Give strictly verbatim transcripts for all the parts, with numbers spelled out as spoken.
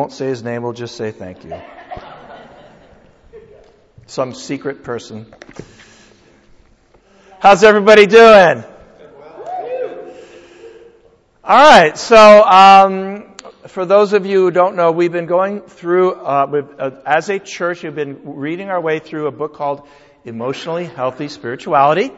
won't say his name. We'll just say thank you. Some secret person. How's everybody doing? All right. So, um, for those of you who don't know, we've been going through, uh, we've, uh, as a church, we've been reading our way through a book called Emotionally Healthy Spirituality.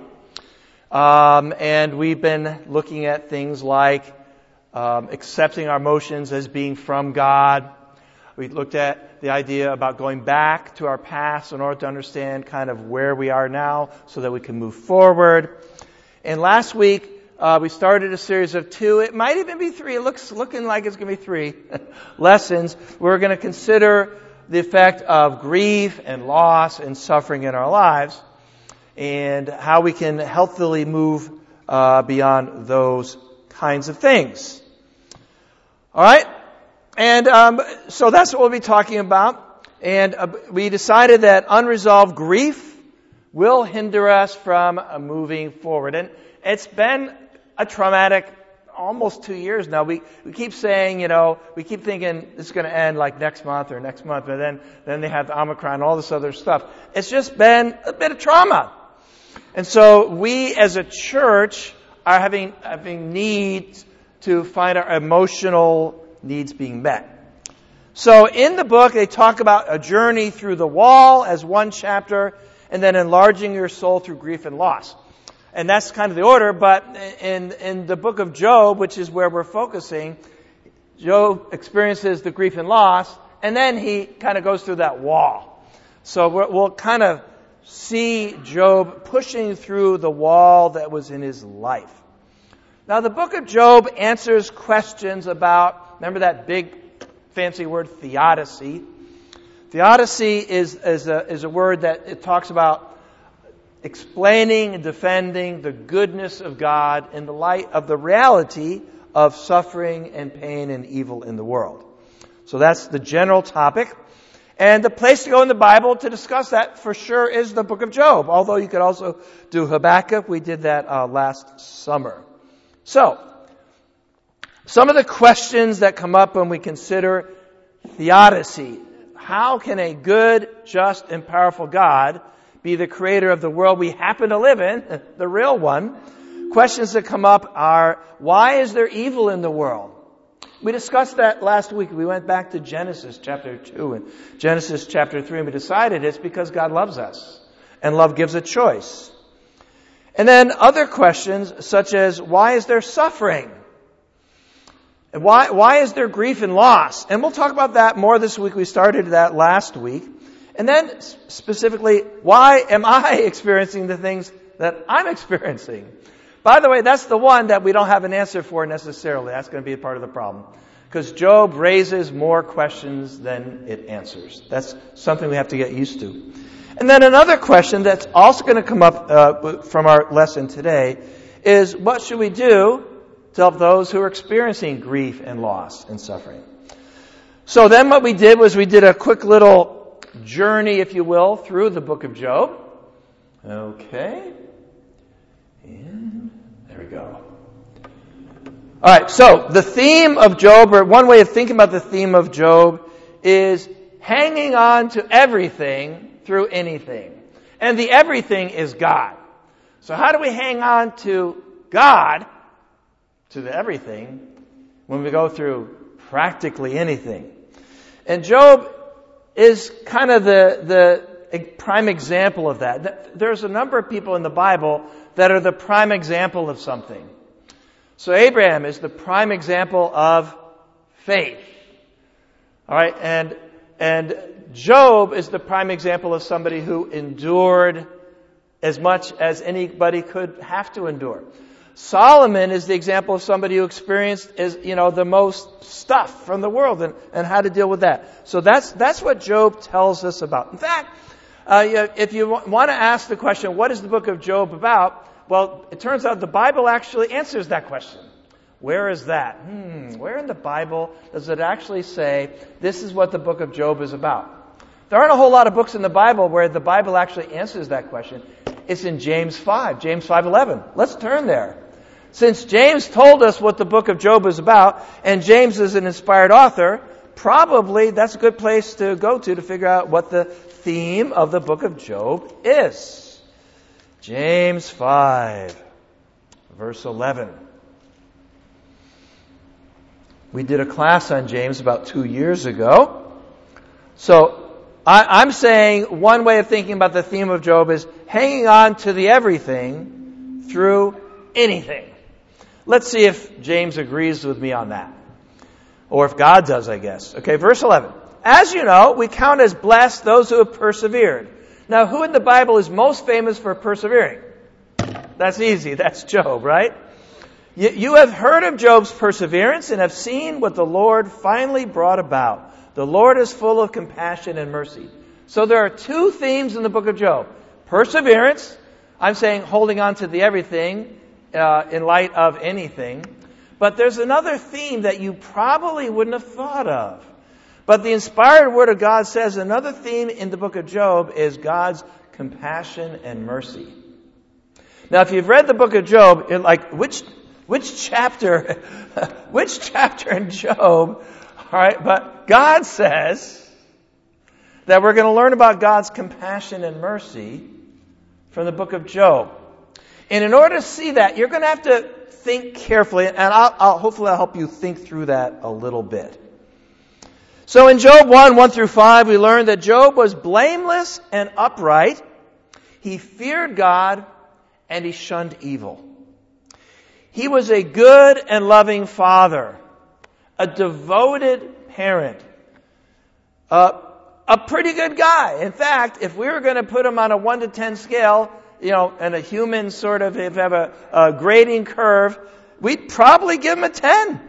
Um, and we've been looking at things like um, accepting our emotions as being from God. We looked at the idea about going back to our past in order to understand kind of where we are now so that we can move forward. And last week, uh, we started a series of two, it might even be three, it looks looking like it's going to be three lessons. We're going to consider the effect of grief and loss and suffering in our lives and how we can healthily move uh, beyond those kinds of things. All right? And um, so that's what we'll be talking about. And uh, we decided that unresolved grief will hinder us from uh, moving forward. And it's been a traumatic almost two years now. We we keep saying, you know, we keep thinking it's going to end like next month or next month. But then, then they have the Omicron and all this other stuff. It's just been a bit of trauma. And so we as a church are having, having needs to find our emotional needs being met. So in the book, they talk about a journey through the wall as one chapter, and then enlarging your soul through grief and loss. And that's kind of the order, but in, in the book of Job, which is where we're focusing, Job experiences the grief and loss, and then he kind of goes through that wall. So we're, we'll kind of see Job pushing through the wall that was in his life. Now, the book of Job answers questions about, remember that big fancy word, theodicy. Theodicy is, is, a, is a word that it talks about explaining and defending the goodness of God in the light of the reality of suffering and pain and evil in the world. So that's the general topic. And the place to go in the Bible to discuss that for sure is the book of Job, although you could also do Habakkuk. We did that uh, last summer. So, some of the questions that come up when we consider theodicy. How can a good, just, and powerful God be the creator of the world we happen to live in, the real one? Questions that come up are, why is there evil in the world? We discussed that last week. We went back to Genesis chapter two and Genesis chapter three, and we decided it's because God loves us, and love gives a choice. And then other questions such as, why is there suffering? And why, why is there grief and loss? And we'll talk about that more this week. We started that last week. And then specifically, why am I experiencing the things that I'm experiencing? By the way, that's the one that we don't have an answer for necessarily. That's going to be a part of the problem. Because Job raises more questions than it answers. That's something we have to get used to. And then another question that's also going to come up uh, from our lesson today is, what should we do to help those who are experiencing grief and loss and suffering? So then what we did was we did a quick little journey, if you will, through the book of Job. Okay. And there we go. All right, so the theme of Job, or one way of thinking about the theme of Job, is hanging on to everything through anything. And the everything is God. So how do we hang on to God, to the everything, when we go through practically anything? And Job is kind of the, the prime example of that. There's a number of people in the Bible that are the prime example of something. So Abraham is the prime example of faith. All right, and and Job is the prime example of somebody who endured as much as anybody could have to endure. Solomon is the example of somebody who experienced, is, you know, the most stuff from the world and, and how to deal with that. So that's that's what Job tells us about. In fact, uh, if you want to ask the question, what is the book of Job about? Well, it turns out the Bible actually answers that question. Where is that? Hmm, where in the Bible does it actually say this is what the book of Job is about? There aren't a whole lot of books in the Bible where the Bible actually answers that question. It's in James five, James five eleven. Let's turn there. Since James told us what the book of Job is about, and James is an inspired author, probably that's a good place to go to to figure out what the theme of the book of Job is. James five, verse eleven. We did a class on James about two years ago. So I, I'm saying one way of thinking about the theme of Job is hanging on to the everything through anything. Let's see if James agrees with me on that. Or if God does, I guess. Okay, verse eleven. As you know, we count as blessed those who have persevered. Now, who in the Bible is most famous for persevering? That's easy. That's Job, right? You, you have heard of Job's perseverance and have seen what the Lord finally brought about. The Lord is full of compassion and mercy. So there are two themes in the book of Job. Perseverance. I'm saying holding on to the everything uh, in light of anything. But there's another theme that you probably wouldn't have thought of. But the inspired Word of God says another theme in the book of Job is God's compassion and mercy. Now, if you've read the book of Job, in like which which chapter, which chapter in Job, all right? But God says that we're going to learn about God's compassion and mercy from the book of Job. And in order to see that, you're going to have to think carefully, and I'll, I'll hopefully I'll help you think through that a little bit. So in Job one, one through five, we learned that Job was blameless and upright. He feared God and he shunned evil. He was a good and loving father, a devoted parent, uh, a pretty good guy. In fact, if we were going to put him on a one to ten scale, you know, and a human sort of, if we have a, a grading curve, we'd probably give him a ten.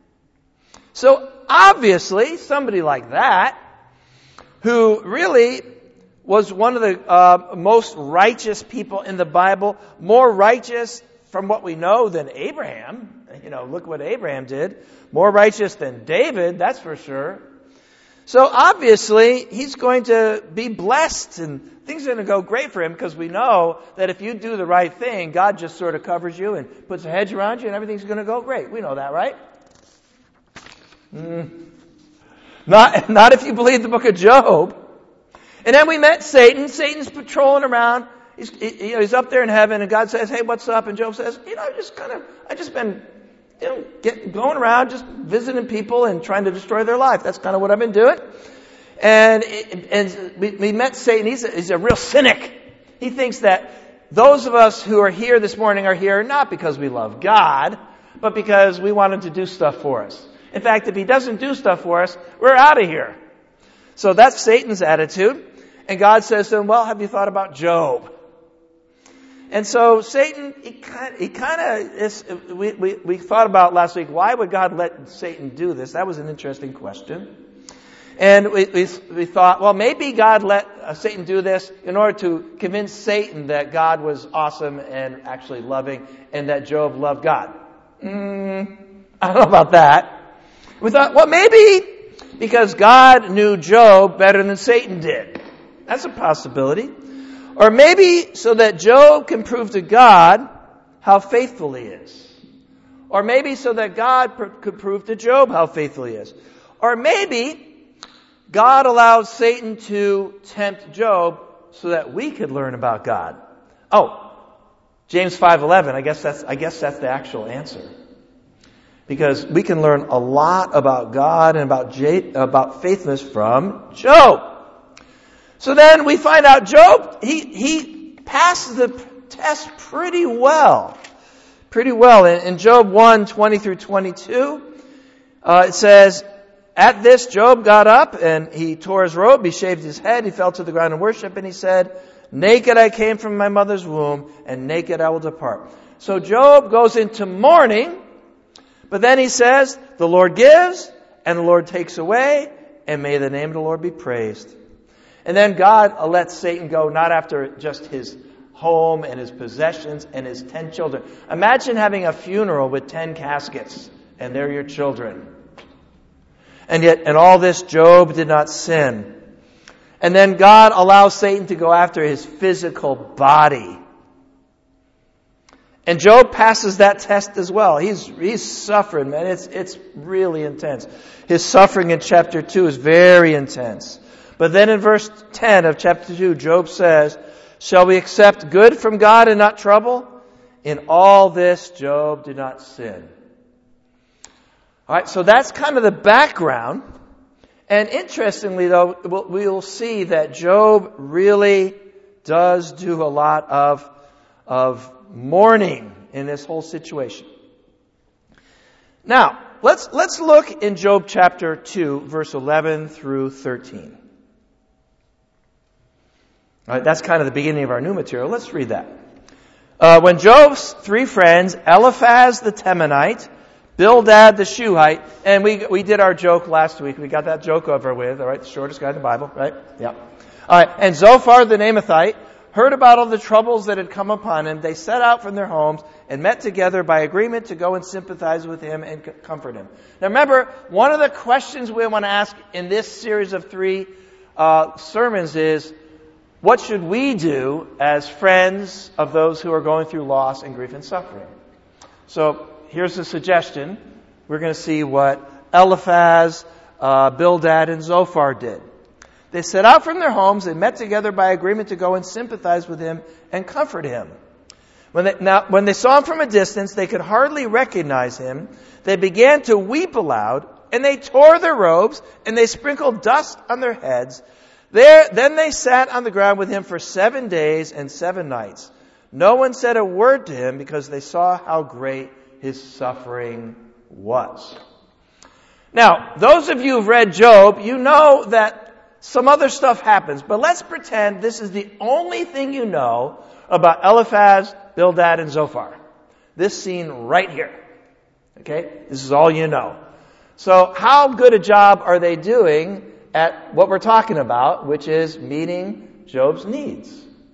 So obviously, somebody like that, who really was one of the uh, most righteous people in the Bible, more righteous from what we know than Abraham. You know, look what Abraham did. More righteous than David, that's for sure. So obviously, he's going to be blessed and things are going to go great for him because we know that if you do the right thing, God just sort of covers you and puts a hedge around you and everything's going to go great. We know that, right? Mm. Not, not if you believe the book of Job. And then we met Satan. Satan's patrolling around. He's, he, you know, he's up there in heaven and God says, hey, what's up? And Job says, you know, I just kind of, I just been, you know, get, going around just visiting people and trying to destroy their life. That's kind of what I've been doing. And, and we, we met Satan. He's a, he's a real cynic. He thinks that those of us who are here this morning are here not because we love God, but because we want him to do stuff for us. In fact, if he doesn't do stuff for us, we're out of here. So that's Satan's attitude. And God says to him, well, have you thought about Job? And so Satan, he kind of, he kind of is, we, we, we thought about last week, why would God let Satan do this? That was an interesting question. And we, we, we thought, well, maybe God let uh, Satan do this in order to convince Satan that God was awesome and actually loving and that Job loved God. Mm, I don't know about that. We thought, well, maybe because God knew Job better than Satan did. That's a possibility. Or maybe so that Job can prove to God how faithful he is. Or maybe so that God pr- could prove to Job how faithful he is. Or maybe God allows Satan to tempt Job so that we could learn about God. Oh, James five eleven, I guess that's I guess that's the actual answer. Because we can learn a lot about God and about J- about faithfulness from Job. So then we find out Job, he, he passed the test pretty well. Pretty well. In, in Job one, twenty through twenty-two, uh, it says, at this Job got up and he tore his robe, he shaved his head, he fell to the ground in worship, and he said, naked I came from my mother's womb, and naked I will depart. So Job goes into mourning, but then he says, the Lord gives, and the Lord takes away, and may the name of the Lord be praised. And then God lets Satan go not after just his home and his possessions and his ten children. Imagine having a funeral with ten caskets and they're your children. And yet, in all this, Job did not sin. And then God allows Satan to go after his physical body. And Job passes that test as well. He's, he's suffering, man. It's, it's really intense. His suffering in chapter two is very intense. But then in verse ten of chapter two, Job says, shall we accept good from God and not trouble? In all this, Job did not sin. All right, so that's kind of the background. And interestingly, though, we'll see that Job really does do a lot of, of mourning in this whole situation. Now, let's, let's look in Job chapter two, verse eleven through thirteen. All right, that's kind of the beginning of our new material. Let's read that. Uh, when Job's three friends, Eliphaz the Temanite, Bildad the Shuhite, and we we did our joke last week. We got that joke over with, all right? The shortest guy in the Bible, right? Yeah. All right, and Zophar the Naamathite heard about all the troubles that had come upon him. They set out from their homes and met together by agreement to go and sympathize with him and c- comfort him. Now remember, one of the questions we want to ask in this series of three uh, sermons is, what should we do as friends of those who are going through loss and grief and suffering? So here's a suggestion. We're going to see what Eliphaz, uh, Bildad, and Zophar did. They set out from their homes and met together by agreement to go and sympathize with him and comfort him. When they, now, when they saw him from a distance, they could hardly recognize him. They began to weep aloud, and they tore their robes, and they sprinkled dust on their heads. There, then they sat on the ground with him for seven days and seven nights. No one said a word to him because they saw how great his suffering was. Now, those of you who've read Job, you know that some other stuff happens, but let's pretend this is the only thing you know about Eliphaz, Bildad, and Zophar. This scene right here. Okay? This is all you know. So how good a job are they doing at what we're talking about, which is meeting Job's needs?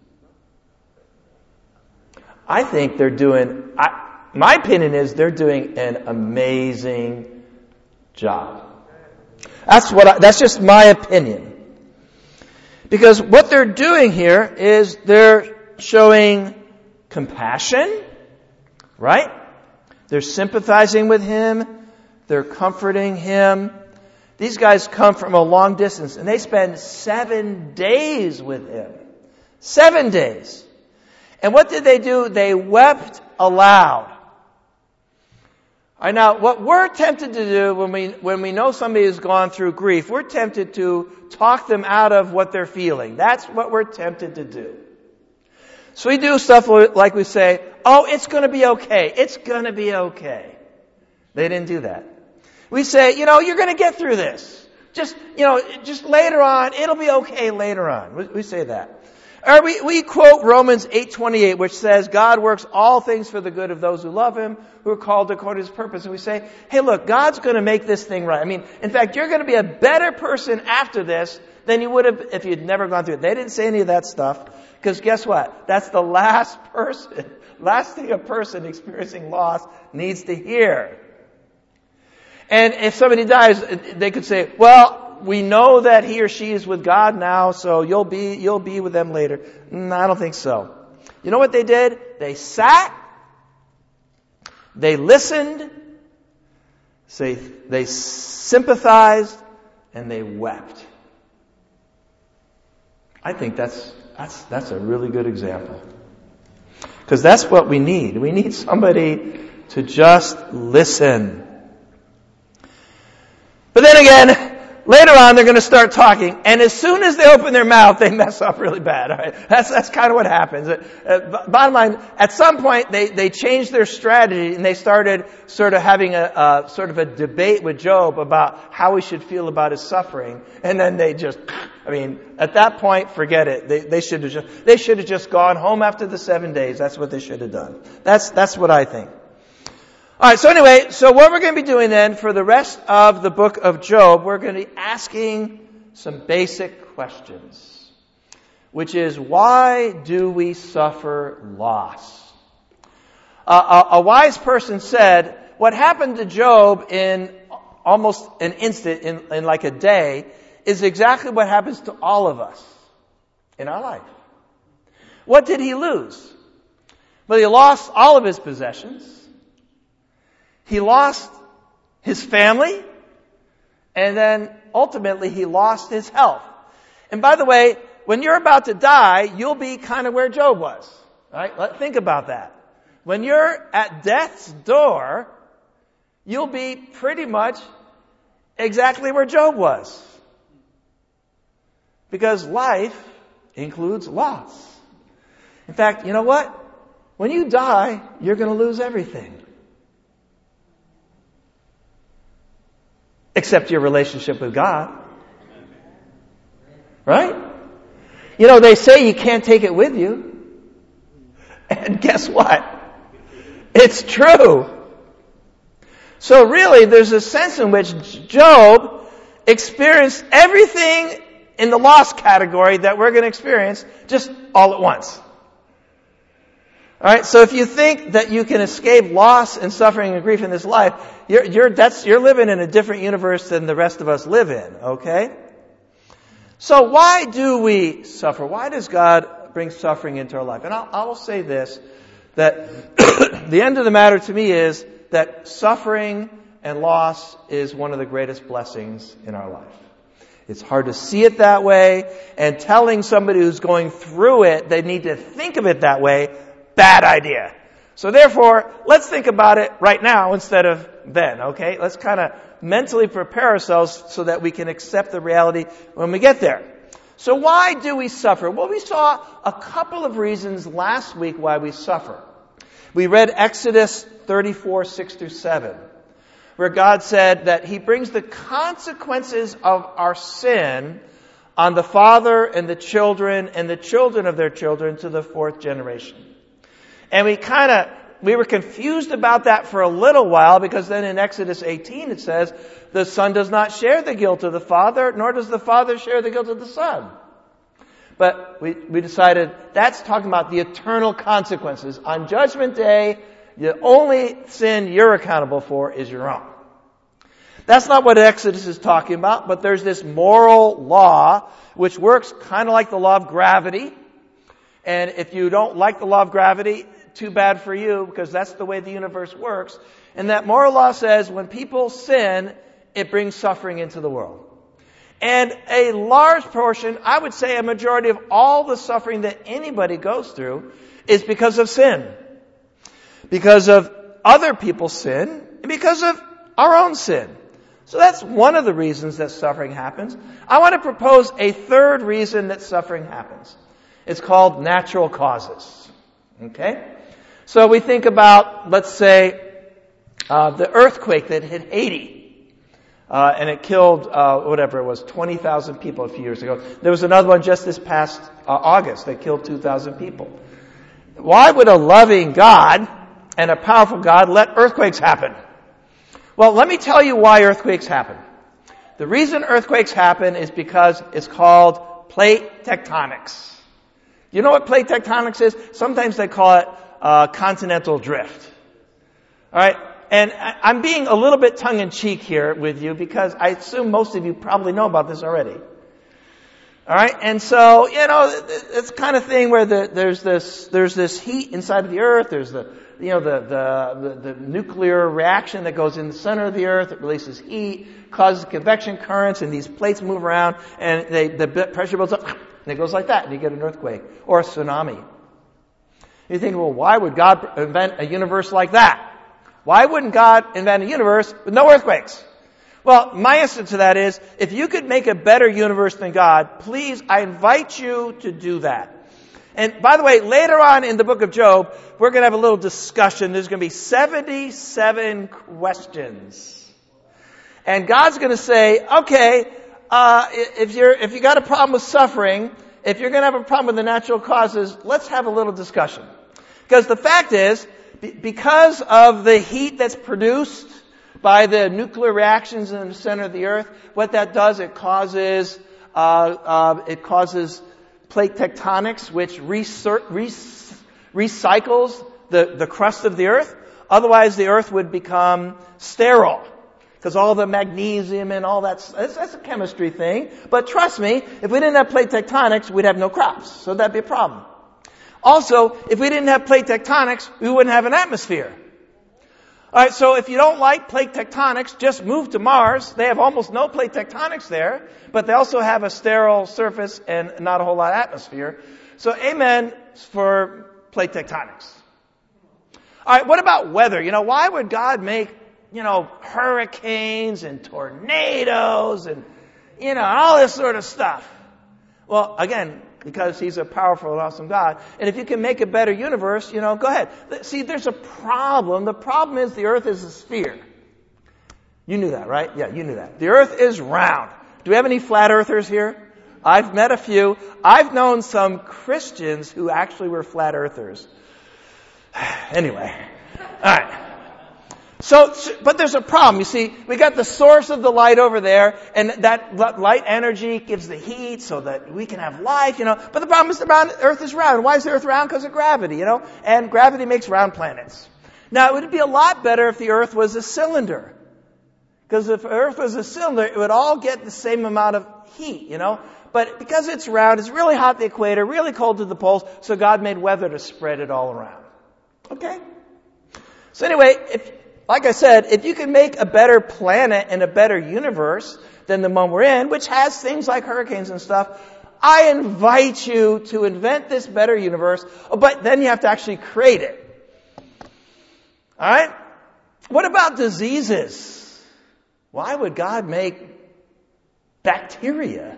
I think they're doing, I, my opinion is they're doing an amazing job. That's what I, that's just my opinion. Because what they're doing here is they're showing compassion, right? They're sympathizing with him. They're comforting him. These guys come from a long distance, and they spend seven days with him. Seven days. And what did they do? They wept aloud. All right, now, what we're tempted to do when we when we know somebody has gone through grief, we're tempted to talk them out of what they're feeling. That's what we're tempted to do. So we do stuff like we say, oh, it's going to be okay. It's going to be okay. They didn't do that. We say, you know, you're going to get through this. Just, you know, just later on, it'll be okay later on. We, we say that. Or we, we quote Romans eight twenty-eight, which says, God works all things for the good of those who love Him, who are called according to His purpose. And we say, hey, look, God's going to make this thing right. I mean, in fact, you're going to be a better person after this than you would have if you'd never gone through it. They didn't say any of that stuff, because guess what? That's the last person, last thing a person experiencing loss needs to hear. And if somebody dies, they could say, well, we know that he or she is with God now, so you'll be you'll be with them later. No, I don't think so. You know what they did? They sat, they listened, they, they sympathized, and they wept. I think that's that's that's a really good example. Because that's what we need. We need somebody to just listen. But then again, later on, they're going to start talking, and as soon as they open their mouth, they mess up really bad. All right? That's that's kind of what happens. Uh, bottom line, at some point, they they changed their strategy, and they started sort of having a uh, sort of a debate with Job about how he should feel about his suffering, and then they just, I mean, at that point, forget it. They they should have just they should have just gone home after the seven days. That's what they should have done. That's that's what I think. All right, so anyway, so what we're going to be doing then for the rest of the book of Job, we're going to be asking some basic questions, which is, why do we suffer loss? Uh, a, a wise person said, what happened to Job in almost an instant, in, in like a day, is exactly what happens to all of us in our life. What did he lose? But he lost all of his possessions. He lost his family. And then ultimately he lost his health. And by the way, when you're about to die, you'll be kind of where Job was. Right? Let, think about that. When you're at death's door, you'll be pretty much exactly where Job was. Because life includes loss. In fact, you know what? When you die, you're going to lose everything. Except your relationship with God. Right? You know, they say you can't take it with you. And guess what? It's true. So really, there's a sense in which Job experienced everything in the loss category that we're going to experience just all at once. Alright, so if you think that you can escape loss and suffering and grief in this life, you're, you're, that's, you're living in a different universe than the rest of us live in, okay? So why do we suffer? Why does God bring suffering into our life? And I'll, I will say this, that the end of the matter to me is that suffering and loss is one of the greatest blessings in our life. It's hard to see it that way, and telling somebody who's going through it they need to think of it that way, bad idea. So therefore, let's think about it right now instead of then, okay? Let's kind of mentally prepare ourselves so that we can accept the reality when we get there. So why do we suffer? Well, we saw a couple of reasons last week why we suffer. We read Exodus thirty-four, six through seven, where God said that He brings the consequences of our sin on the father and the children and the children of their children to the fourth generation. And we kind of, we were confused about that for a little while, because then in Exodus eighteen it says, the son does not share the guilt of the father, nor does the father share the guilt of the son. But we, we decided that's talking about the eternal consequences. On Judgment Day, the only sin you're accountable for is your own. That's not what Exodus is talking about, but there's this moral law which works kind of like the law of gravity. And if you don't like the law of gravity, too bad for you, because that's the way the universe works. And that moral law says when people sin, it brings suffering into the world. And a large portion, I would say a majority of all the suffering that anybody goes through is because of sin. Because of other people's sin, and because of our own sin. So that's one of the reasons that suffering happens. I want to propose a third reason that suffering happens. It's called natural causes. Okay? So we think about, let's say, uh, the earthquake that hit Haiti. Uh, and it killed, uh, whatever it was, twenty thousand people a few years ago. There was another one just this past uh, August that killed two thousand people. Why would a loving God and a powerful God let earthquakes happen? Well, let me tell you why earthquakes happen. The reason earthquakes happen is because it's called plate tectonics. You know what plate tectonics is? Sometimes they call it uh, continental drift. All right? And I'm being a little bit tongue-in-cheek here with you because I assume most of you probably know about this already. All right? And so, you know, it's the kind of thing where the, there's this there's this heat inside of the earth. There's the, you know, the, the, the, the nuclear reaction that goes in the center of the earth. It releases heat, causes convection currents, and these plates move around, and they, the pressure builds up, and it goes like that, and you get an earthquake or a tsunami. You think, well, why would God invent a universe like that? Why wouldn't God invent a universe with no earthquakes? Well, my answer to that is, if you could make a better universe than God, please, I invite you to do that. And by the way, later on in the book of Job, we're going to have a little discussion. There's going to be seventy-seven questions. And God's going to say, okay, uh, if you're, if you got a problem with suffering, if you're going to have a problem with the natural causes, let's have a little discussion. Because the fact is, because of the heat that's produced by the nuclear reactions in the center of the earth, what that does, it causes, uh, uh, it causes plate tectonics, which recir- re- recycles the, the crust of the earth. Otherwise, the earth would become sterile. Because all the magnesium and all that, that's, that's a chemistry thing. But trust me, if we didn't have plate tectonics, we'd have no crops. So that'd be a problem. Also, if we didn't have plate tectonics, we wouldn't have an atmosphere. Alright, so if you don't like plate tectonics, just move to Mars. They have almost no plate tectonics there, but they also have a sterile surface and not a whole lot of atmosphere. So amen for plate tectonics. Alright, what about weather? You know, why would God make, you know, hurricanes and tornadoes and, you know, all this sort of stuff? Well, again, because He's a powerful and awesome God. And if you can make a better universe, you know, go ahead. See, there's a problem. The problem is the earth is a sphere. You knew that, right? Yeah, you knew that. The earth is round. Do we have any flat earthers here? I've met a few. I've known some Christians who actually were flat earthers. Anyway. Alright. So, but there's a problem. You see, we got the source of the light over there, and that light energy gives the heat so that we can have life, you know. But the problem is the round, Earth is round. Why is the Earth round? Because of gravity, you know. And gravity makes round planets. Now, it would be a lot better if the Earth was a cylinder. Because if Earth was a cylinder, it would all get the same amount of heat, you know. But because it's round, it's really hot at the equator, really cold to the poles, so God made weather to spread it all around. Okay? So anyway, if... Like I said, if you can make a better planet and a better universe than the one we're in, which has things like hurricanes and stuff, I invite you to invent this better universe, but then you have to actually create it. Alright? What about diseases? Why would God make bacteria?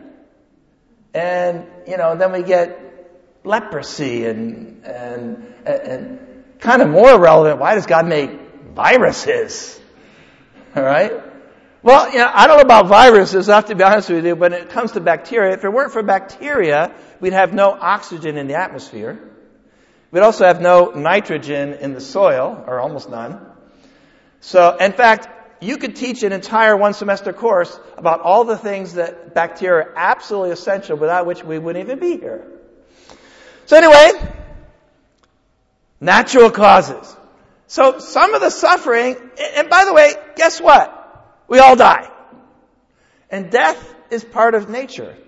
And, you know, then we get leprosy and, and, and kind of more relevant, why does God make viruses? Alright? Well, you know, I don't know about viruses, I have to be honest with you, but when it comes to bacteria, if it weren't for bacteria, we'd have no oxygen in the atmosphere. We'd also have no nitrogen in the soil, or almost none. So, in fact, you could teach an entire one semester course about all the things that bacteria are absolutely essential, without which we wouldn't even be here. So anyway, natural causes. So some of the suffering, and by the way, guess what? We all die. And death is part of nature.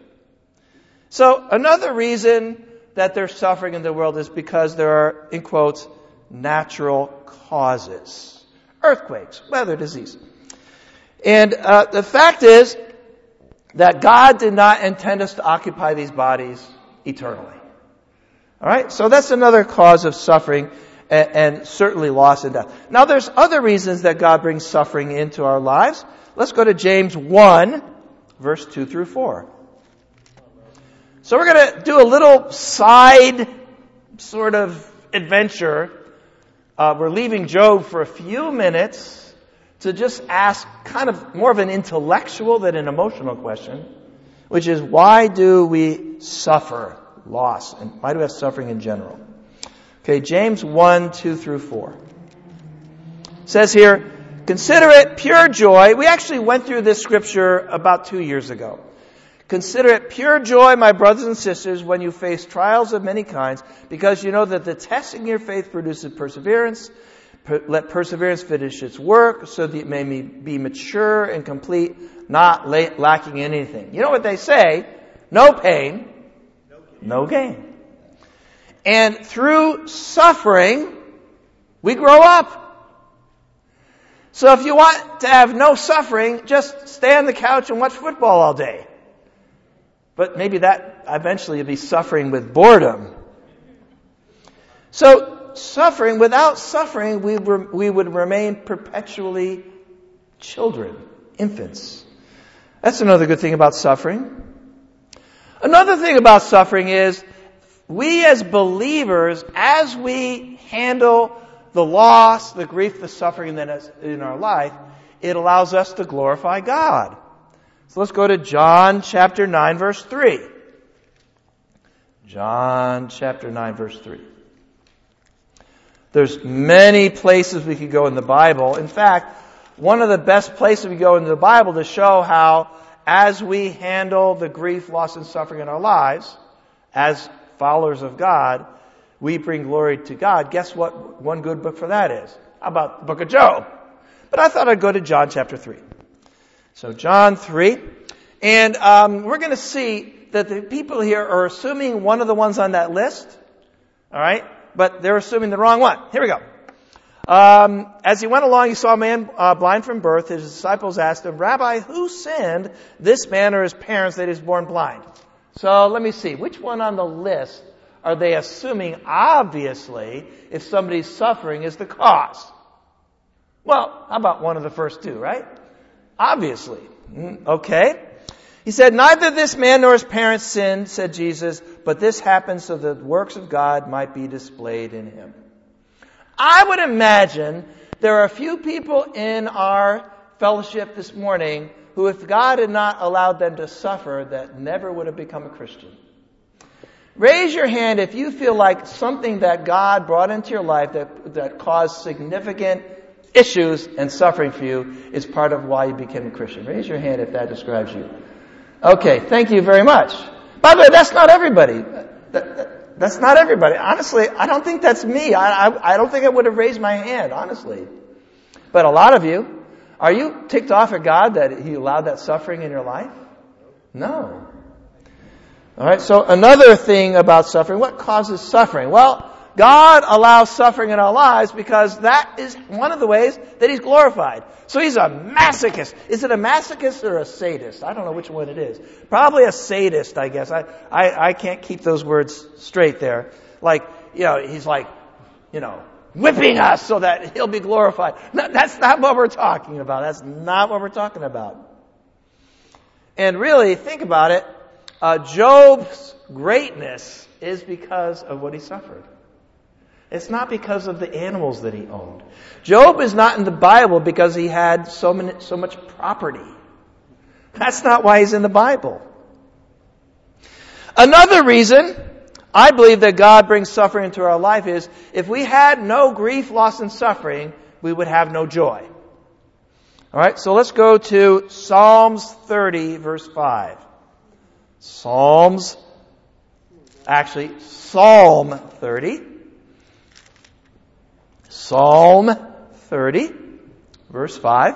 So another reason that there's suffering in the world is because there are, in quotes, natural causes. Earthquakes, weather, disease. And uh, the fact is that God did not intend us to occupy these bodies eternally. All right? So that's another cause of suffering. And certainly loss and death. Now there's other reasons that God brings suffering into our lives. Let's go to James one, verse two through four. So we're going to do a little side sort of adventure. Uh, we're leaving Job for a few minutes to just ask kind of more of an intellectual than an emotional question, which is why do we suffer loss? And why do we have suffering in general? Okay, James one, two through four. It says here, consider it pure joy. We actually went through this scripture about two years ago. Consider it pure joy, my brothers and sisters, when you face trials of many kinds, because you know that the testing of your faith produces perseverance. Per- let perseverance finish its work, so that it may be mature and complete, not la- lacking in anything. You know what they say? No pain, no gain. And through suffering, we grow up. So if you want to have no suffering, just stay on the couch and watch football all day. But maybe that eventually you'll be suffering with boredom. So suffering, without suffering, we were, we would remain perpetually children, infants. That's another good thing about suffering. Another thing about suffering is we as believers, as we handle the loss, the grief, the suffering that is in our life, it allows us to glorify God. So let's go to John chapter nine, verse three. John chapter nine, verse three. There's many places we could go in the Bible. In fact, one of the best places we go into the Bible to show how, as we handle the grief, loss, and suffering in our lives, as followers of God, we bring glory to God. Guess what one good book for that is? How about the book of Job? But I thought I'd go to John chapter three. So John three. And um, we're going to see that the people here are assuming one of the ones on that list All right? But they're assuming the wrong one. Here we go. Um, as he went along, he saw a man uh, blind from birth. His disciples asked him, Rabbi, who sinned, this man or his parents, that he was born blind? So let me see. Which one on the list are they assuming, obviously, if somebody's suffering is the cause? Well, how about one of the first two, right? Obviously. Okay. He said, neither this man nor his parents sinned, said Jesus, but this happened so that the works of God might be displayed in him. I would imagine there are a few people in our fellowship this morning who, if God had not allowed them to suffer, that never would have become a Christian. Raise your hand if you feel like something that God brought into your life that, that caused significant issues and suffering for you is part of why you became a Christian. Raise your hand if that describes you. Okay, thank you very much. By the way, that's not everybody. That, that, that's not everybody. Honestly, I don't think that's me. I, I, I don't think I would have raised my hand, honestly. But a lot of you, are you ticked off at God that He allowed that suffering in your life? No. All right, so another thing about suffering, what causes suffering? Well, God allows suffering in our lives because that is one of the ways that He's glorified. So He's a masochist. Is it a masochist or a sadist? I don't know which one it is. Probably a sadist, I guess. I, I, I can't keep those words straight there. Like, you know, He's like, you know, whipping us so that He'll be glorified. No, that's not what we're talking about. That's not what we're talking about. And really, think about it. Uh, Job's greatness is because of what he suffered. It's not because of the animals that he owned. Job is not in the Bible because he had so many, so much property. That's not why he's in the Bible. Another reason I believe that God brings suffering into our life is if we had no grief, loss, and suffering, we would have no joy. All right, so let's go to Psalms thirty, verse five. Psalms, actually, Psalm thirty. Psalm thirty, verse five.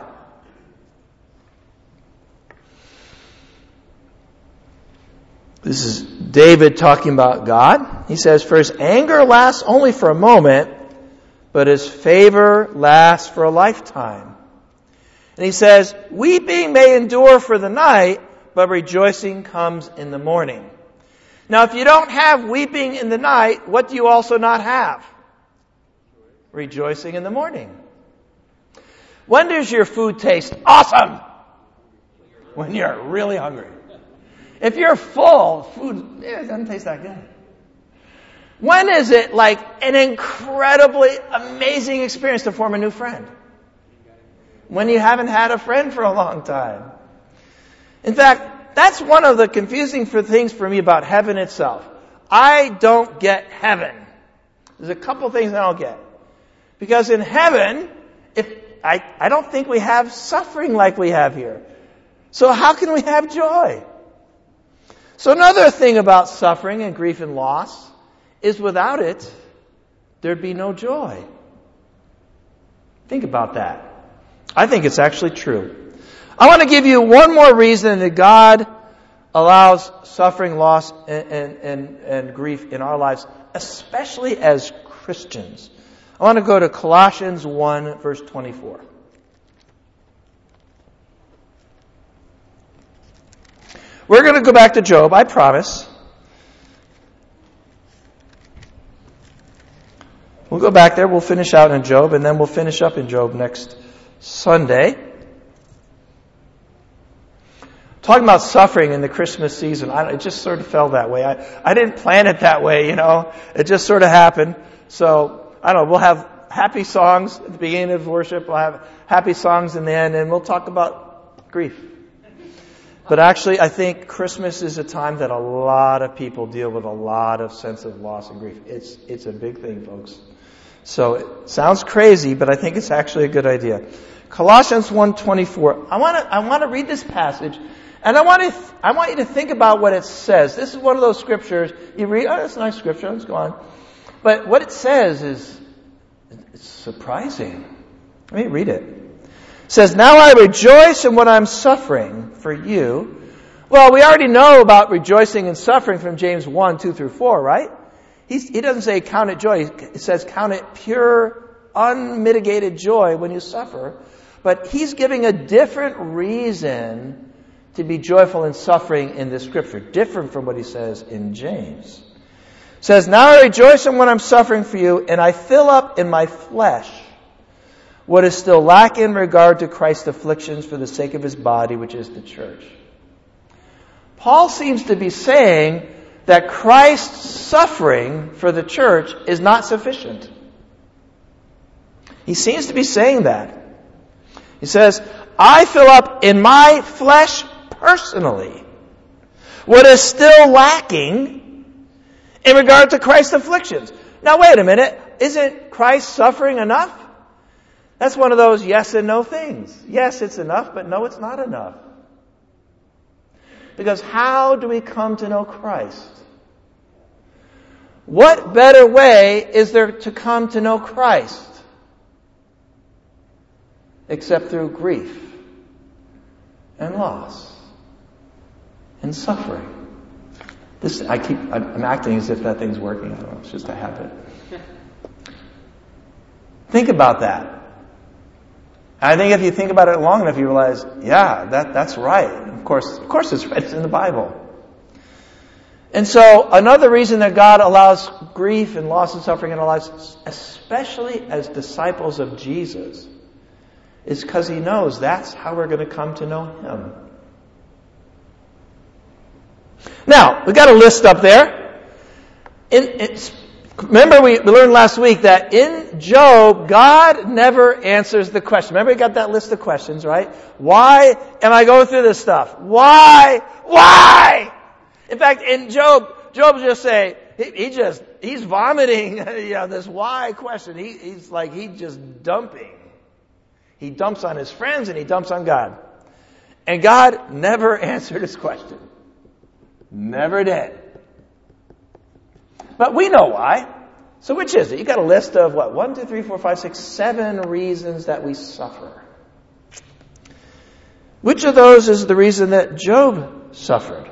This is David talking about God. He says, for His anger lasts only for a moment, but His favor lasts for a lifetime. And he says, weeping may endure for the night, but rejoicing comes in the morning. Now, if you don't have weeping in the night, what do you also not have? Rejoicing in the morning. When does your food taste awesome? When you're really hungry. If you're full, food it doesn't taste that good. When is it like an incredibly amazing experience to form a new friend? When you haven't had a friend for a long time. In fact, that's one of the confusing things for me about heaven itself. I don't get heaven. There's a couple things I don't get. Because in heaven, if I, I don't think we have suffering like we have here. So how can we have joy? So another thing about suffering and grief and loss is without it, there'd be no joy. Think about that. I think it's actually true. I want to give you one more reason that God allows suffering, loss, and, and, and, and grief in our lives, especially as Christians. I want to go to Colossians one, verse twenty-four. We're going to go back to Job, I promise. We'll go back there, we'll finish out in Job, and then we'll finish up in Job next Sunday. Talking about suffering in the Christmas season, I, it just sort of fell that way. I, I didn't plan it that way, you know. It just sort of happened. So, I don't know, we'll have happy songs at the beginning of worship. We'll have happy songs in the end, and we'll talk about grief. But actually, I think Christmas is a time that a lot of people deal with a lot of sense of loss and grief. It's it's a big thing, folks. So it sounds crazy, but I think it's actually a good idea. Colossians one twenty-four. I want to I want to read this passage, and I want to th- I want you to think about what it says. This is one of those scriptures you read. Oh, that's a nice scripture. Let's go on. But what it says is it's surprising. Let me read it. It says, now I rejoice in what I'm suffering for you. Well, we already know about rejoicing and suffering from James one, two through four, right? He's, he doesn't say count it joy. He says count it pure, unmitigated joy when you suffer. But he's giving a different reason to be joyful in suffering in this scripture, different from what he says in James. It says, now I rejoice in what I'm suffering for you, and I fill up in my flesh what is still lacking in regard to Christ's afflictions for the sake of his body, which is the church. Paul seems to be saying that Christ's suffering for the church is not sufficient. He seems to be saying that. He says, I fill up in my flesh personally what is still lacking in regard to Christ's afflictions. Now wait a minute. Isn't Christ's suffering enough? That's one of those yes and no things. Yes, it's enough, but no, it's not enough. Because how do we come to know Christ? What better way is there to come to know Christ except through grief and loss and suffering? This I keep I'm acting as if that thing's working. I don't know, it's just a habit. Think about that. I think if you think about it long enough, you realize, yeah, that, that's right. Of course, of course it's right. It's in the Bible. And so, another reason that God allows grief and loss and suffering in our lives, especially as disciples of Jesus, is because he knows that's how we're going to come to know him. Now, we've got a list up there. In, it's, remember we, we learned last week that in Job, God never answers the question. Remember we got that list of questions, right? Why am I going through this stuff? Why? Why? In fact, in Job, Job just say, he, he just, he's vomiting, you know, this why question. He, he's like, he's just dumping. He dumps on his friends and he dumps on God. And God never answered his question. Never did. But we know why. So which is it? You got a list of what? One, two, three, four, five, six, seven reasons that we suffer. Which of those is the reason that Job suffered?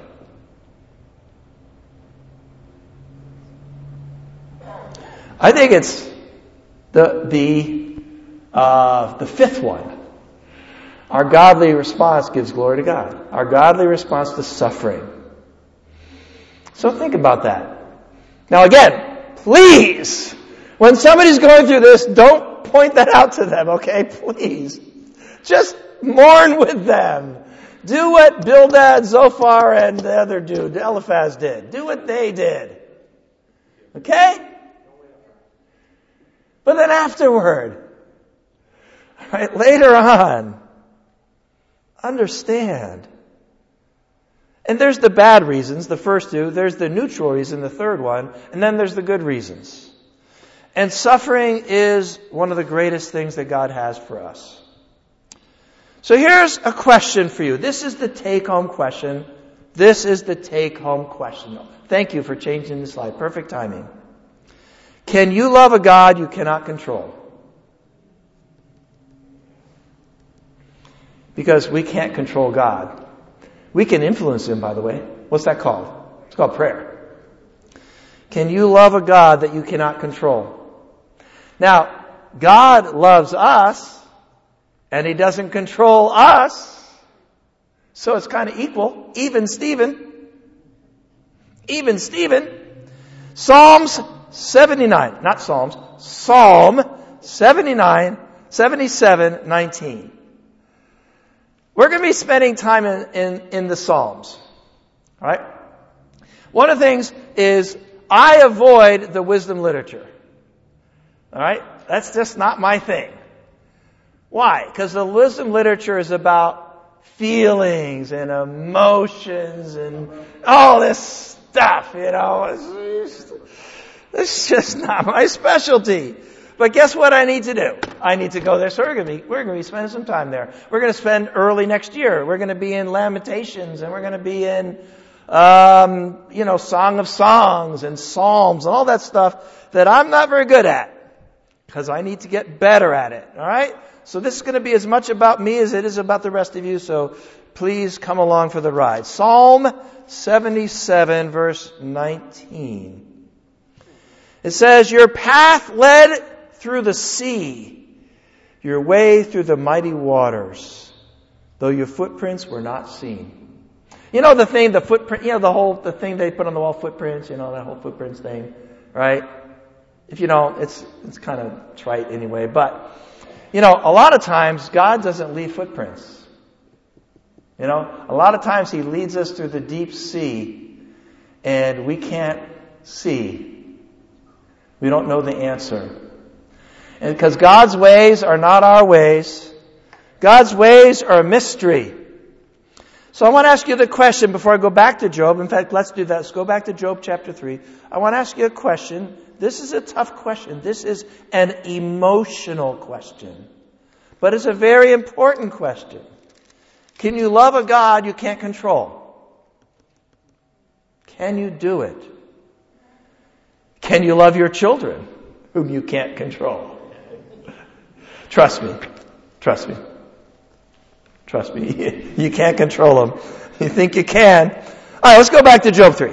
I think it's the the uh, the fifth one. Our godly response gives glory to God. Our godly response to suffering. So think about that. Now again, please, when somebody's going through this, don't point that out to them, okay? Please. Just mourn with them. Do what Bildad, Zophar, and the other dude, Eliphaz, did. Do what they did. Okay? But then afterward, right, later on, understand. And there's the bad reasons, the first two. There's the neutral reason, the third one. And then there's the good reasons. And suffering is one of the greatest things that God has for us. So here's a question for you. This is the take-home question. This is the take-home question. Thank you for changing the slide. Perfect timing. Can you love a God you cannot control? Because we can't control God. We can influence him, by the way. What's that called? It's called prayer. Can you love a God that you cannot control? Now, God loves us, and he doesn't control us. So it's kind of equal. Even Stephen. Even Stephen. Psalms seventy-nine. Not Psalms. Psalm seventy-nine, seventy-seven, nineteen. We're going to be spending time in, in, in the Psalms. All right? One of the things is I avoid the wisdom literature. All right? That's just not my thing. Why? Because the wisdom literature is about feelings and emotions and all this stuff, you know. It's just, it's just not my specialty. But guess what I need to do? I need to go there. So we're going to be, we're going to be spending some time there. We're going to spend early next year. We're going to be in Lamentations, and we're going to be in, um, you know, Song of Songs and Psalms and all that stuff that I'm not very good at because I need to get better at it. All right? So this is going to be as much about me as it is about the rest of you. So please come along for the ride. Psalm seventy-seven, verse nineteen. It says, your path led through the sea, your way through the mighty waters, though your footprints were not seen. You know the thing, the footprint, you know the whole, the thing they put on the wall, footprints, you know, that whole footprints thing, right? If you don't, it's, it's kind of trite anyway, but, you know, a lot of times God doesn't leave footprints. You know, a lot of times He leads us through the deep sea and we can't see. We don't know the answer. And because God's ways are not our ways. God's ways are a mystery. So I want to ask you the question before I go back to Job. In fact, let's do that. Let's go back to Job chapter three. I want to ask you a question. This is a tough question. This is an emotional question. But it's a very important question. Can you love a God you can't control? Can you do it? Can you love your children whom you can't control? Trust me. Trust me. Trust me. You can't control them. You think you can. All right, let's go back to Job three.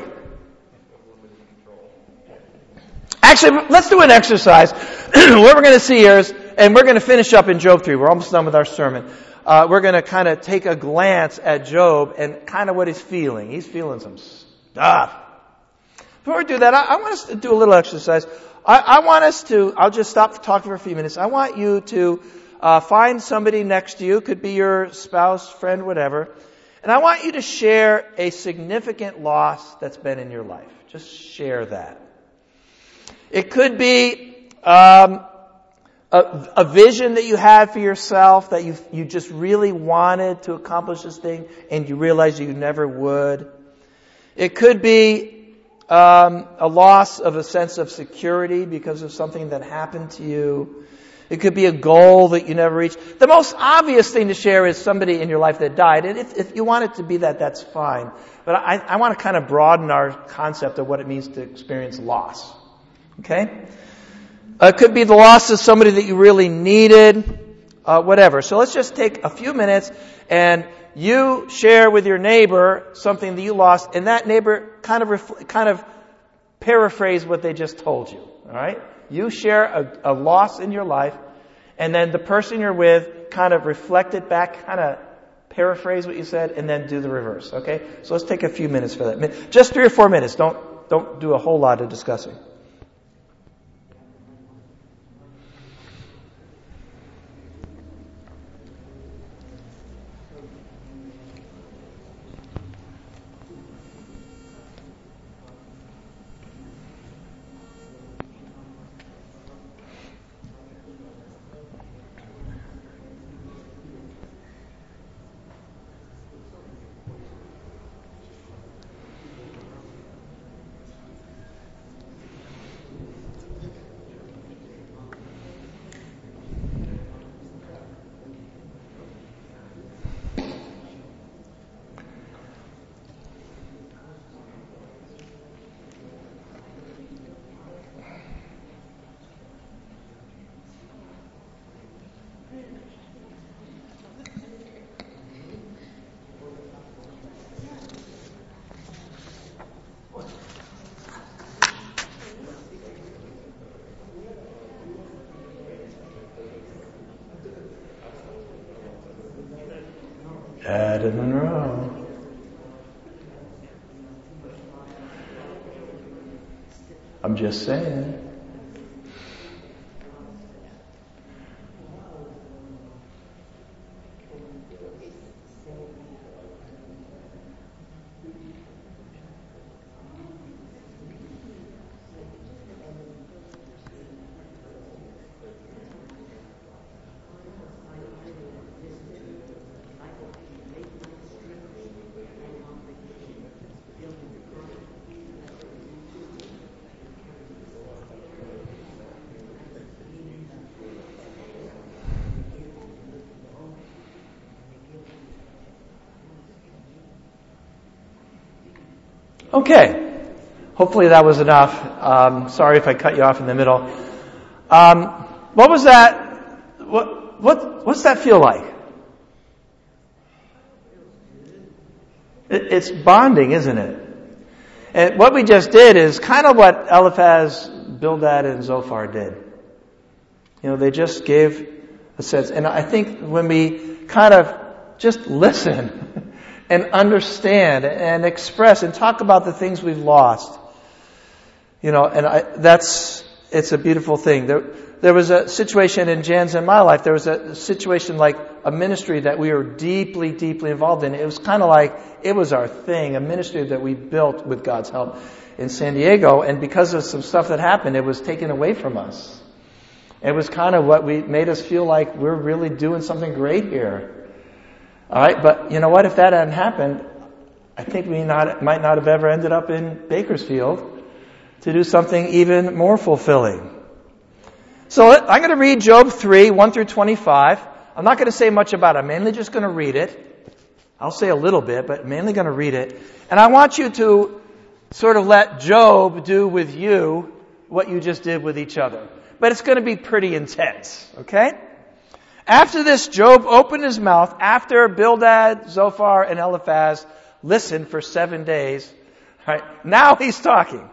Actually, let's do an exercise. What we're going to see here is, and we're going to finish up in Job three. We're almost done with our sermon. Uh, we're going to kind of take a glance at Job and kind of what he's feeling. He's feeling some stuff. Before we do that, I, I want us to do a little exercise. I, I want us to, I'll just stop talking for a few minutes. I want you to uh, find somebody next to you. Could be your spouse, friend, whatever. And I want you to share a significant loss that's been in your life. Just share that. It could be um, a, a vision that you had for yourself, that you you just really wanted to accomplish this thing and you realized you never would. It could be Um, a loss of a sense of security because of something that happened to you. It could be a goal that you never reached. The most obvious thing to share is somebody in your life that died. And if, if you want it to be that, that's fine. But I, I want to kind of broaden our concept of what it means to experience loss. Okay? Uh, it could be the loss of somebody that you really needed. Uh, whatever. So let's just take a few minutes and you share with your neighbor something that you lost, and that neighbor kind of refl- kind of paraphrase what they just told you. All right? You share a, a loss in your life, and then the person you're with kind of reflect it back, kind of paraphrase what you said, and then do the reverse. Okay? So let's take a few minutes for that. Just three or four minutes. Don't don't do a whole lot of discussing. Adam Monroe. I'm just saying. Okay. Hopefully that was enough. Um, sorry if I cut you off in the middle. Um, what was that? What what what's that feel like? It, it's bonding, isn't it? And what we just did is kind of what Eliphaz, Bildad, and Zophar did. You know, they just gave a sense. And I think when we kind of just listen and understand and express and talk about the things we've lost, you know, and I, that's, it's a beautiful thing. There, there was a situation in Jan's and my life. There was a situation like a ministry that we were deeply, deeply involved in. It was kind of like, it was our thing, a ministry that we built with God's help in San Diego. And because of some stuff that happened, it was taken away from us. It was kind of what we made us feel like we're really doing something great here. All right, but you know what? If that hadn't happened, I think we not, might not have ever ended up in Bakersfield to do something even more fulfilling. So I'm going to read Job three, one through twenty-five. I'm not going to say much about it. I'm mainly just going to read it. I'll say a little bit, but mainly going to read it. And I want you to sort of let Job do with you what you just did with each other. But it's going to be pretty intense, okay? After this, Job opened his mouth after Bildad, Zophar, and Eliphaz listened for seven days. All right, now he's talking.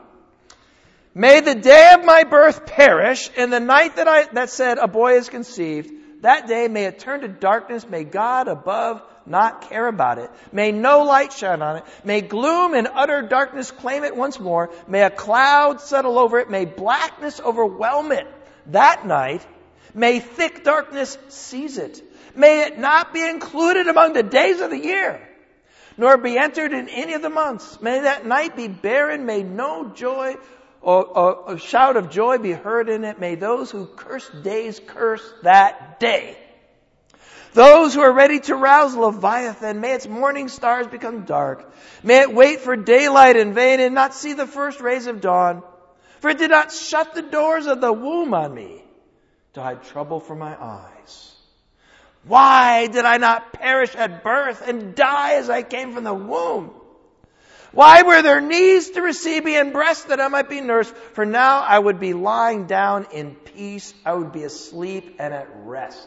May the day of my birth perish, and the night that I that said a boy is conceived, that day may it turn to darkness. May God above not care about it. May no light shine on it. May gloom and utter darkness claim it once more. May a cloud settle over it. May blackness overwhelm it that night. May thick darkness seize it. May it not be included among the days of the year, nor be entered in any of the months. May that night be barren. May no joy or, or a shout of joy be heard in it. May those who curse days curse that day. Those who are ready to rouse Leviathan, may its morning stars become dark. May it wait for daylight in vain and not see the first rays of dawn. For it did not shut the doors of the womb on me to hide trouble from my eyes. Why did I not perish at birth and die as I came from the womb? Why were there knees to receive me and breasts that I might be nursed? For now I would be lying down in peace. I would be asleep and at rest.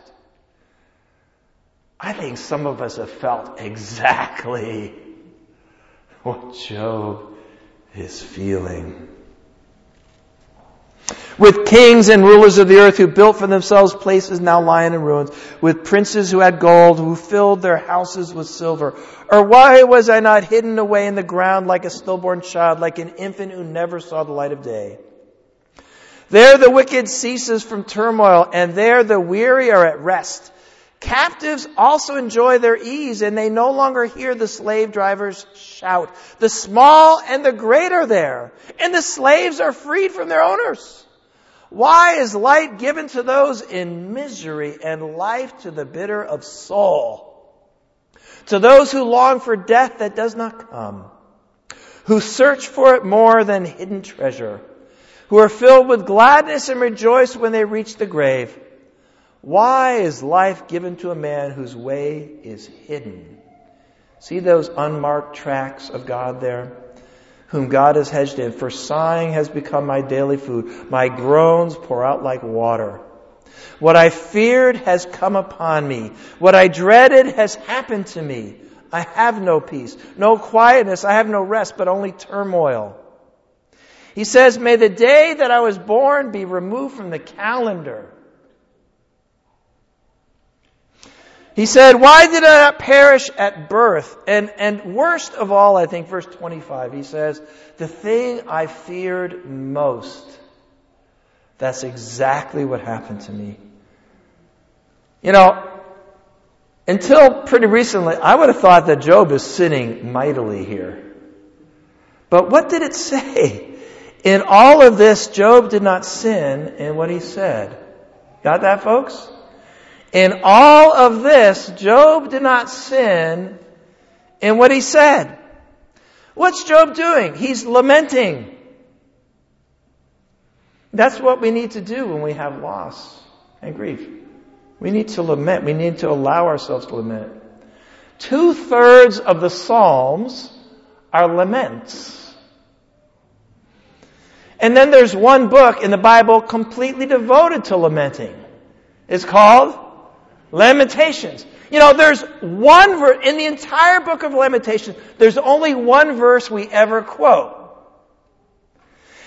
I think some of us have felt exactly what Job is feeling. With kings and rulers of the earth who built for themselves places now lying in ruins, with princes who had gold, who filled their houses with silver. Or why was I not hidden away in the ground like a stillborn child, like an infant who never saw the light of day? There the wicked ceases from turmoil, and there the weary are at rest. Captives also enjoy their ease, and they no longer hear the slave drivers shout. The small and the great are there, and the slaves are freed from their owners. Why is light given to those in misery, and life to the bitter of soul? To those who long for death that does not come, who search for it more than hidden treasure, who are filled with gladness and rejoice when they reach the grave. Why is life given to a man whose way is hidden? See those unmarked tracks of God there? Whom God has hedged in. For sighing has become my daily food. My groans pour out like water. What I feared has come upon me. What I dreaded has happened to me. I have no peace, no quietness. I have no rest, but only turmoil. He says, may the day that I was born be removed from the calendar. He said, why did I not perish at birth? And, and worst of all, I think, verse twenty-five, he says, the thing I feared most, that's exactly what happened to me. You know, until pretty recently, I would have thought that Job is sinning mightily here. But what did it say? In all of this, Job did not sin in what he said. Got that, folks? In all of this, Job did not sin in what he said. What's Job doing? He's lamenting. That's what we need to do when we have loss and grief. We need to lament. We need to allow ourselves to lament. Two-thirds of the Psalms are laments. And then there's one book in the Bible completely devoted to lamenting. It's called Lamentations. You know, there's one verse, in the entire book of Lamentations, there's only one verse we ever quote.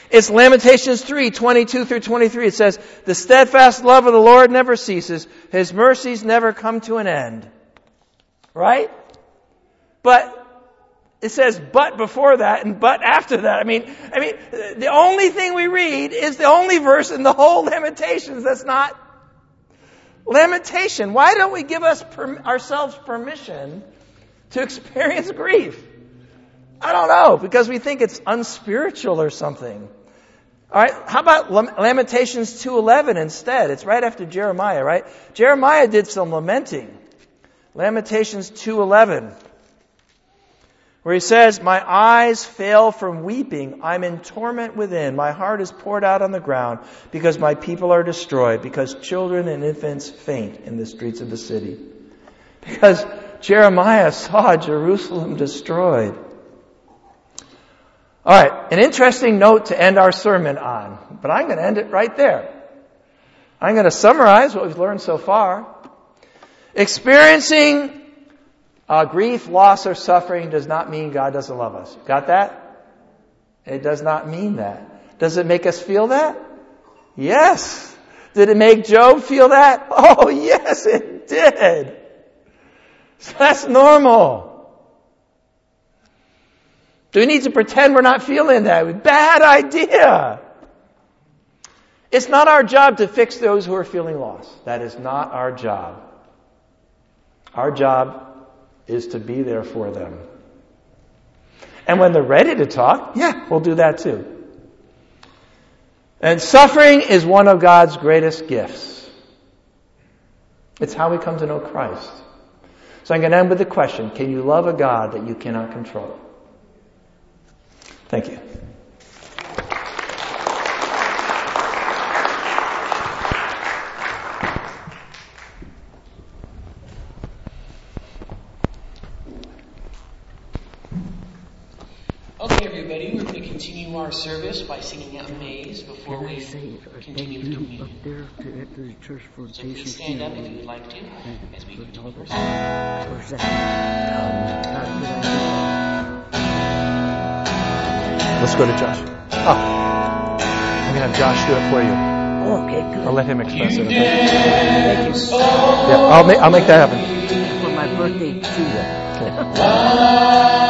It's Lamentations three, twenty-two through twenty-three. It says, the steadfast love of the Lord never ceases. His mercies never come to an end. Right? But it says but before that and but after that. I mean, I mean, the only thing we read is the only verse in the whole Lamentations that's not lamentation. Why don't we give us per, ourselves permission to experience grief? I don't know, because we think it's unspiritual or something. All right, how about Lamentations two eleven instead? It's right after Jeremiah, right? Jeremiah did some lamenting. Lamentations two eleven, where he says, my eyes fail from weeping. I'm in torment within. My heart is poured out on the ground because my people are destroyed, because children and infants faint in the streets of the city. Because Jeremiah saw Jerusalem destroyed. All right, an interesting note to end our sermon on, but I'm going to end it right there. I'm going to summarize what we've learned so far. Experiencing uh, grief, loss, or suffering does not mean God doesn't love us. Got that? It does not mean that. Does it make us feel that? Yes. Did it make Job feel that? Oh, yes, it did. So that's normal. Do we need to pretend we're not feeling that? Bad idea. It's not our job to fix those who are feeling lost. That is not our job. Our job is to be there for them. And when they're ready to talk, yeah, we'll do that too. And suffering is one of God's greatest gifts. It's how we come to know Christ. So I'm going to end with the question, can you love a God that you cannot control? Thank you. Okay, everybody, we're going to continue our service by singing Amaze before Can I we say continue thank with you communion. up there to, at the church for So patient please stand up if funeral? you would like to, as we For continue all our the- service. Where's that? Um, not a good idea. Let's go to Josh. Oh, I'm going to have Josh do it for you. Okay, good. I'll let him express it. Okay? Thank you. Yeah, I'll make, I'll make that happen. For my birthday, too. Okay.